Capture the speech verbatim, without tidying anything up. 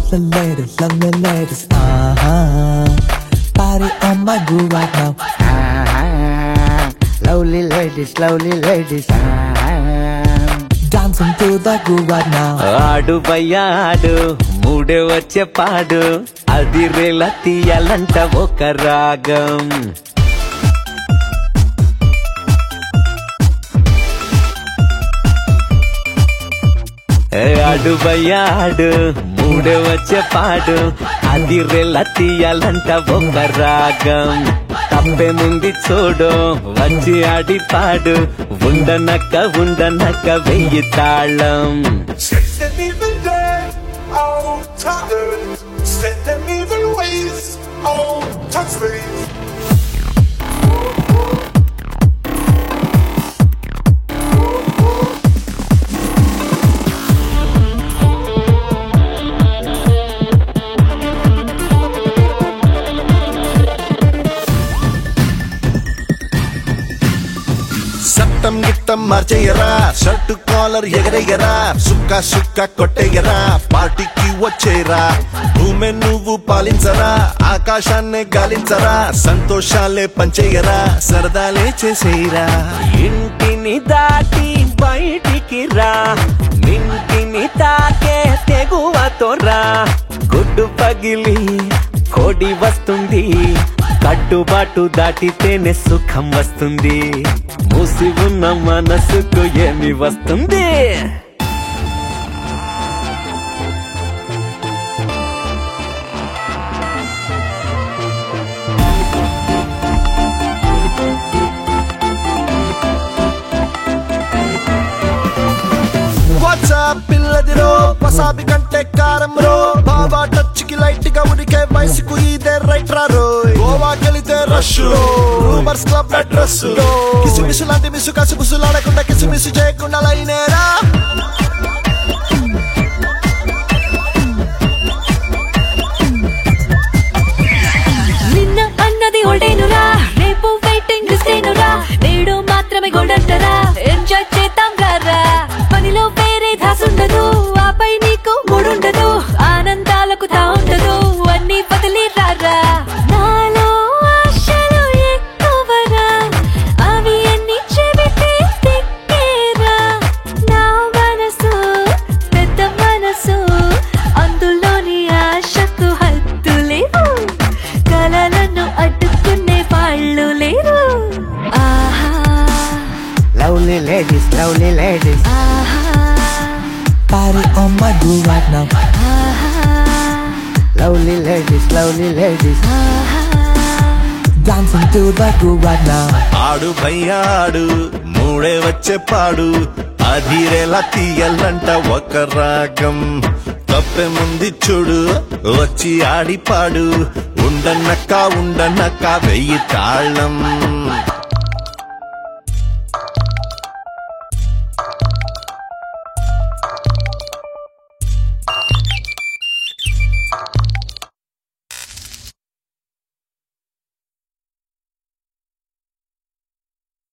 lovely ladies, lovely ladies, uh-huh. Party on my groove right now. Ah, lovely ladies, lovely ladies. Ah, dancing to the groove right now. ఆడు భయ్యా ఆడు మూడే వచ్చే పాడు అది రేలా తీయాలంట ఒక రాగం. ఆడు భయ్యా ఆడు మూడే వచ్చే పాడు అది రేలా తీయాలంట ఒక రాగం. తప్పేముంది చూడు వచ్చి ఆడి పాడు ఉండనక్క ఉండనక్క వెయ్యి తాళం. Set them even there, oh, tired. Set them even ways, oh, touch sleeves. సట్టం గిట్టం మార్చేయరా షర్టు కాలర్ ఎగరేయరా సుక్క సుక్క కొట్టేయరా పార్టీకి వచ్చేయరా భూమి నువ్వు పాలించరా ఆకాశాన్నే గాలించరా సంతోషాలే పంచేయరా సరదాలే చేసేయరా. ఇంటిని దాటి బయటికి రా నింటిని తాకే తెగువతో రా గుడ్డు పగిలి కోడి వస్తుంది కట్టుబాటు దాటితేనే సుఖం వస్తుంది మూసి ఉన్న మనసుకు ఏమి వస్తుంది. పిల్లదిరో పసాబి కంటే కారం రో బాబా టచ్ కి లైట్ గా ఉడికే వయసుకు ఇదే రైట్ రా రోయ్. గోవాకెళితే రష్ రో రూమర్స్ క్లబ్ అడ్రస్ రో కిసుమిసు లాంటి మిసు కసుబుసులాడకుండా కిసుమిసు చేయకుండా లైనేరా. నిన్న అన్నది ఓల్డేనురా రేపు వెయిటింగ్ లిస్టేనురా నేడు మాత్రమే గోల్డంటరా ఎంజాయ్ చేద్దాం రారా పనిలో వేరే దాసుండదు ఆపై నీకు మూడుండదు ఆనందాలకు తా ఉండదు అన్ని బదిలీ రారా. నాలో ఆశలు ఎక్కువరా అవి అన్ని చెబితే తిక్కేరా నా మనసు పెద్ద మనసు అందులోని ఆశకు హద్దు లేవు కలలను అడ్డుకునే వాళ్ళు లేరు. ఆహా lovely ladies, lovely ladies. ఆహా Party on my groove right now. ఆహా Lovely ladies, lovely ladies. ఆహా Dancing to the groove right now. ఆడు భయ్యాడు మూడే వచ్చే పాడు అధిరేలా తీయాలంట ఒక రాగం. తప్పే ముందు చూడు వచ్చి ఆడి పాడు ఉండనక్క ఉండనక్క వెయ్యి తాళం.